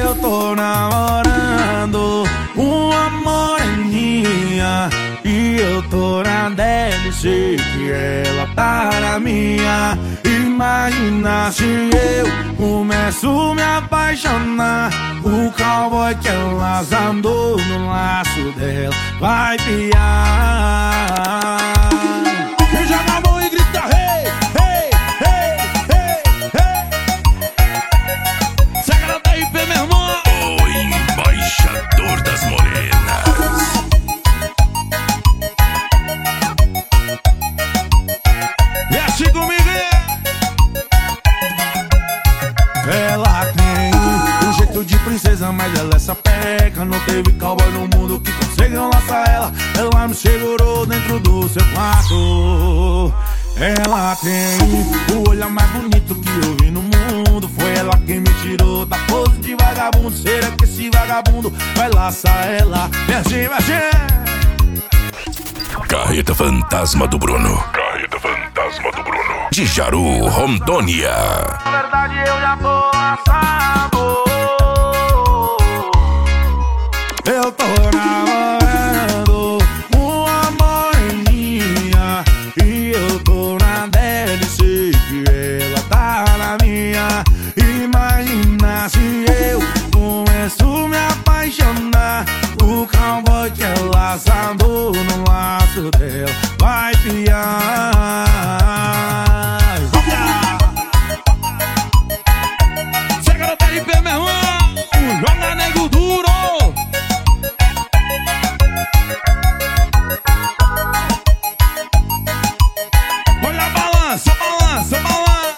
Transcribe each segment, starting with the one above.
Eu tô namorando uma moreninha e eu tô na dela, sei que ela tá na minha. Imagina se eu começo a me apaixonar, o cowboy que elas andou no laço dela vai piar. E joga a mão e grita hey, hey, hey, hey, hey. Sagrada da IP, meu irmão. O embaixador das morenas. E assim comigo. Ela tem um jeito de princesa, mas ela é sapeca. Não teve cowboy no mundo que conseguiu laçar ela. Ela me segurou dentro do seu quarto. Ela tem o olhar mais bonito que eu vi no mundo. Foi ela quem me tirou da pose de vagabundo. Será que esse vagabundo vai laçar ela? Vem assim. Carreta Fantasma do Bruno. Carreta Fantasma do Bruno. De Jaru, Rondônia. Na verdade eu já tô laçado. Eu tô namorando uma moreninha e eu tô na dela e sei que ela tá na minha. Imagina se eu começo a me apaixonar, o cowboy que ela andou no laço dela vai piar. Joga nego duro. Olha a balança, balança, balança.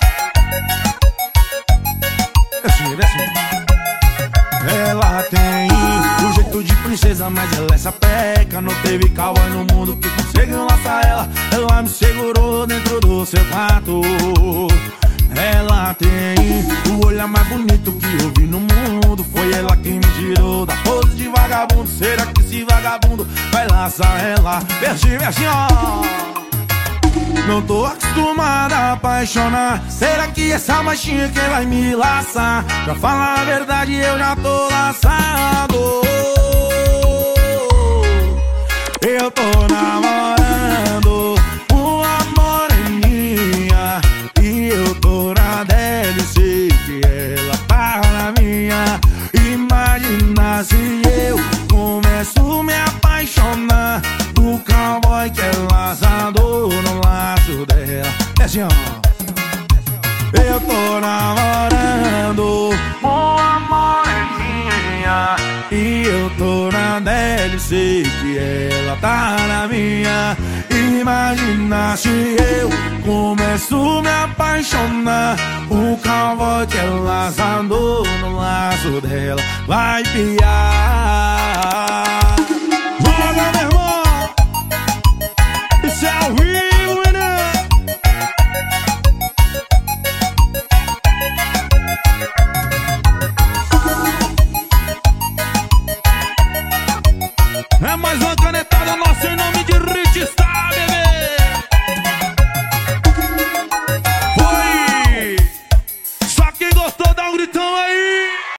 Ela tem o jeito de princesa, mas ela é sapeca. Não teve cowboy no mundo que conseguiu laçar ela. Ela me segurou dentro do seu quarto. Ela tem o olhar mais bonito que eu vi no mundo. Foi ela quem me tirou da pose de vagabundo. Será que esse vagabundo vai laçar ela? Vem, ó. Não tô acostumada a apaixonar. Será que essa machinha quem vai me laçar? Pra falar a verdade eu já tô laçado. Eu tô namorando uma moreninha e eu tô na dela e sei que ela tá na minha. Imagina se eu começo a me apaixonar, o cowboy que ela andou no laço dela. É assim, ó. Eu tô namorando uma moreninha e eu tô na dela e sei que ela tá na minha. Imagina se eu começo a me apaixonar, o cowboy que ela andou no laço dela vai piar.